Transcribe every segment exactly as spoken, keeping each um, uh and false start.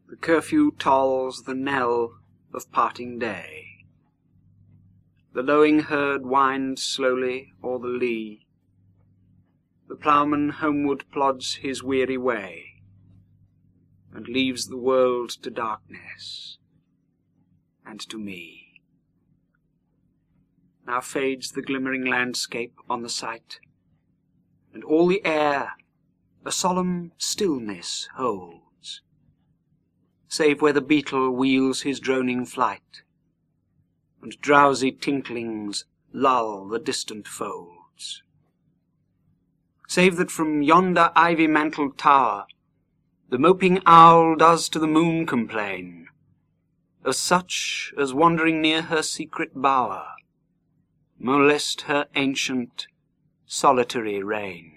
The curfew tolls the knell of parting day. The lowing herd winds slowly o'er the lea. The ploughman homeward plods his weary way, and leaves the world to darkness and to me. Now fades the glimmering landscape on the sight, and all the air a solemn stillness holds, save where the beetle wheels his droning flight, and drowsy tinklings lull the distant folds. Save that from yonder ivy-mantled tower the moping owl does to the moon complain, of such as wandering near her secret bower molest her ancient solitary reign.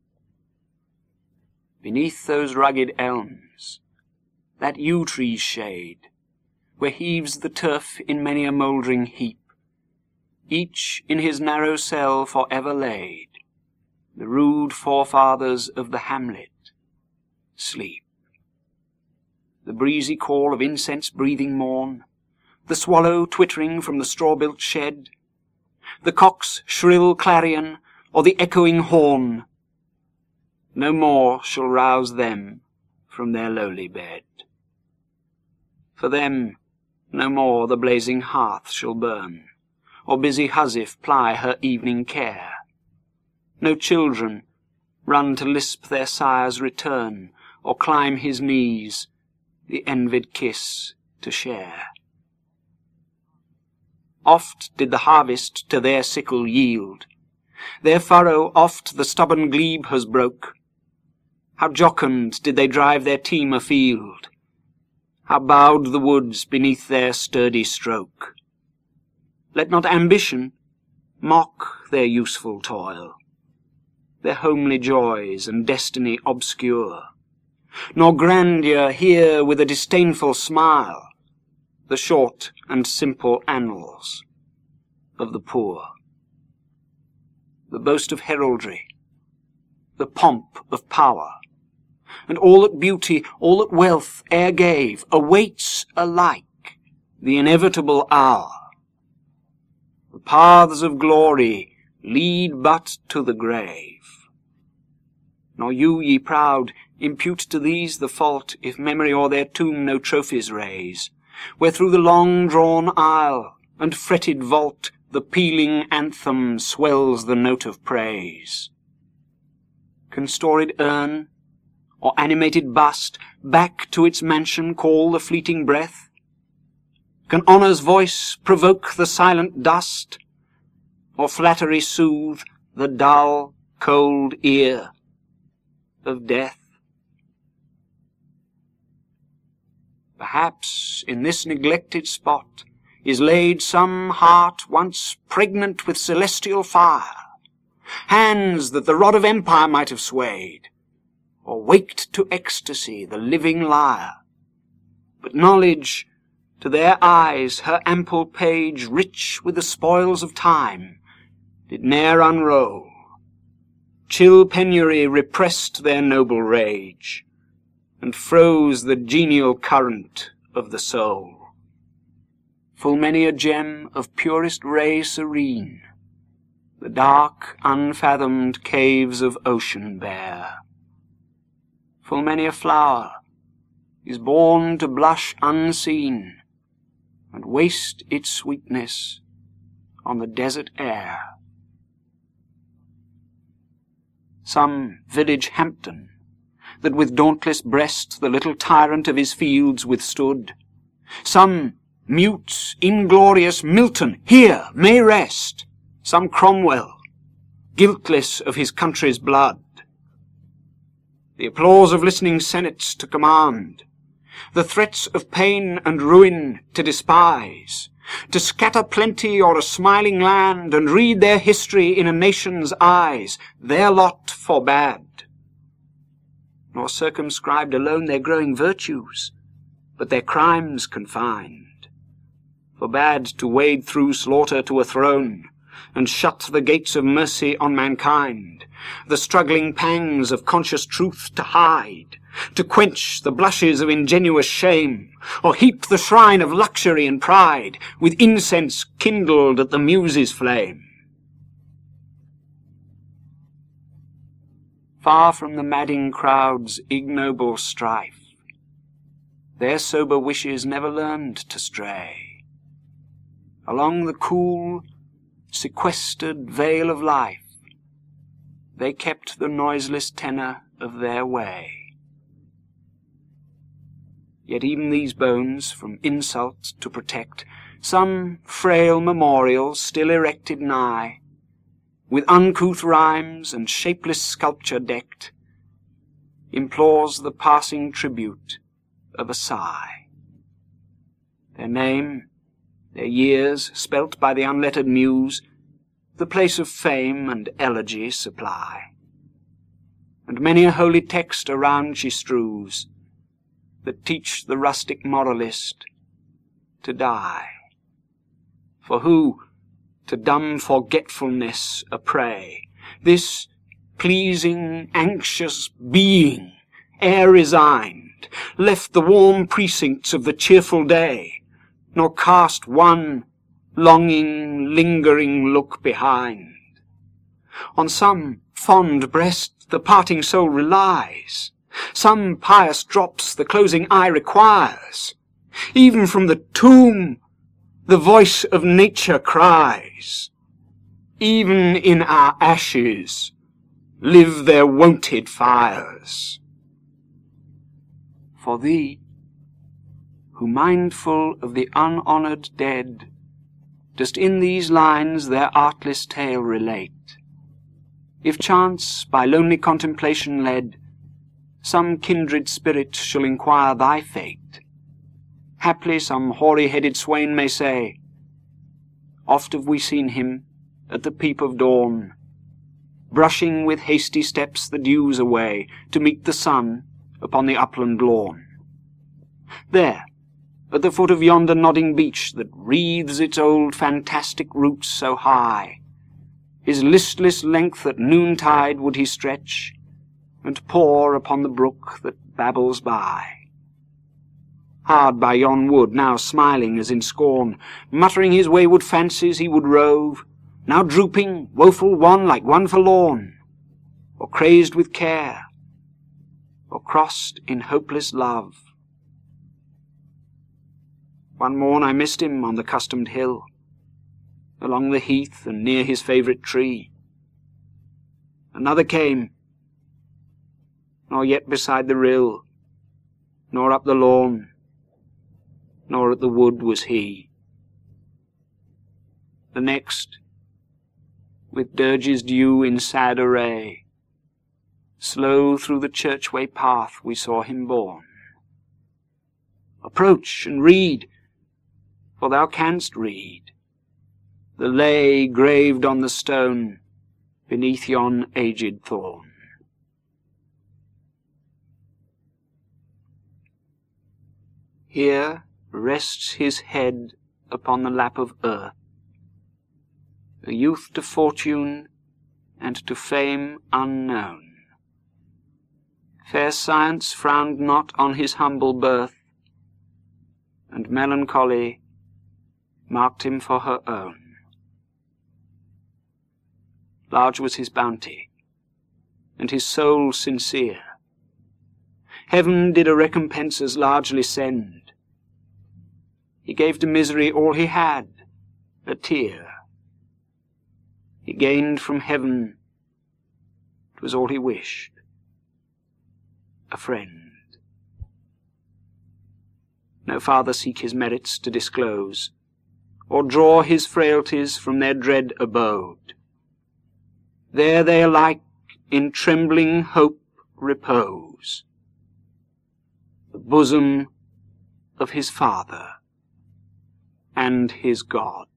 Beneath those rugged elms, that yew tree's shade, where heaves the turf in many a mouldering heap, each in his narrow cell for ever laid, the rude forefathers of the hamlet sleep. The breezy call of incense-breathing morn, the swallow twittering from the straw-built shed, the cock's shrill clarion, or the echoing horn, no more shall rouse them from their lowly bed. For them no more the blazing hearth shall burn, or busy huswife ply her evening care. No children run to lisp their sire's return, or climb his knees, the envied kiss to share. Oft did the harvest to their sickle yield, their furrow oft the stubborn glebe has broke. How jocund did they drive their team afield, how bowed the woods beneath their sturdy stroke. Let not ambition mock their useful toil, their homely joys and destiny obscure, nor grandeur hear with a disdainful smile the short and simple annals of the poor. The boast of heraldry, the pomp of power, and all that beauty, all that wealth e'er gave, awaits alike the inevitable hour. The paths of glory lead but to the grave. Nor you, ye proud, impute to these the fault, if memory o'er their tomb no trophies raise, where through the long-drawn aisle and fretted vault the pealing anthem swells the note of praise. Can storied urn or animated bust back to its mansion call the fleeting breath? Can honour's voice provoke the silent dust, or flattery soothe the dull, cold ear of death? Perhaps in this neglected spot is laid some heart once pregnant with celestial fire, hands that the rod of empire might have swayed, or waked to ecstasy the living lyre. But knowledge, to their eyes her ample page, rich with the spoils of time, did ne'er unroll. Chill penury repressed their noble rage, and froze the genial current of the soul. Full many a gem of purest ray serene the dark, unfathomed caves of ocean bear. Full many a flower is born to blush unseen, and waste its sweetness on the desert air. Some village Hampden, that with dauntless breast the little tyrant of his fields withstood, some mute, inglorious Milton here may rest, some Cromwell, guiltless of his country's blood. The applause of listening senates to command, the threats of pain and ruin to despise, to scatter plenty o'er a smiling land, and read their history in a nation's eyes, their lot forbade. Nor circumscribed alone their growing virtues, but their crimes confined, forbade to wade through slaughter to a throne, and shut the gates of mercy on mankind, the struggling pangs of conscious truth to hide, to quench the blushes of ingenuous shame, or heap the shrine of luxury and pride with incense kindled at the Muses' flame. Far from the madding crowd's ignoble strife, their sober wishes never learned to stray along the cool, sequestered vale of life. They kept the noiseless tenor of their way. Yet even these bones from insult to protect, some frail memorial still erected nigh, with uncouth rhymes and shapeless sculpture decked, implores the passing tribute of a sigh. Their name, their years, spelt by the unlettered muse, the place of fame and elegy supply. And many a holy text around she strews, that teach the rustic moralist to die. For who, to dumb forgetfulness a prey, this pleasing, anxious being, ere resigned, left the warm precincts of the cheerful day, nor cast one longing, lingering look behind. On some fond breast the parting soul relies, some pious drops the closing eye requires. Even from the tomb the voice of nature cries, even in our ashes live their wonted fires. For thee, who mindful of the unhonoured dead, dost in these lines their artless tale relate, if chance, by lonely contemplation led, some kindred spirit shall inquire thy fate, haply some hoary-headed swain may say, oft have we seen him at the peep of dawn, brushing with hasty steps the dews away, to meet the sun upon the upland lawn. There, at the foot of yonder nodding beech that wreathes its old fantastic roots so high, his listless length at noontide would he stretch, and pore upon the brook that babbles by. Hard by yon wood, now smiling as in scorn, muttering his wayward fancies he would rove, now drooping, woeful wan like one forlorn, or crazed with care, or crossed in hopeless love. One morn I missed him on the customed hill, along the heath and near his favourite tree. Another came, nor yet beside the rill, nor up the lawn, nor at the wood was he. The next, with dirges dew in sad array, slow through the churchway path we saw him borne. Approach and read, for thou canst read the lay graved on the stone beneath yon aged thorn. Here rests his head upon the lap of earth, a youth to fortune and to fame unknown. Fair science frowned not on his humble birth, and melancholy marked him for her own. Large was his bounty, and his soul sincere. Heaven did a recompense as largely send. He gave to misery all he had, a tear. He gained from heaven, 'twas all he wished, a friend. No farther seek his merits to disclose, or draw his frailties from their dread abode. There they alike in trembling hope repose, the bosom of his Father and his God.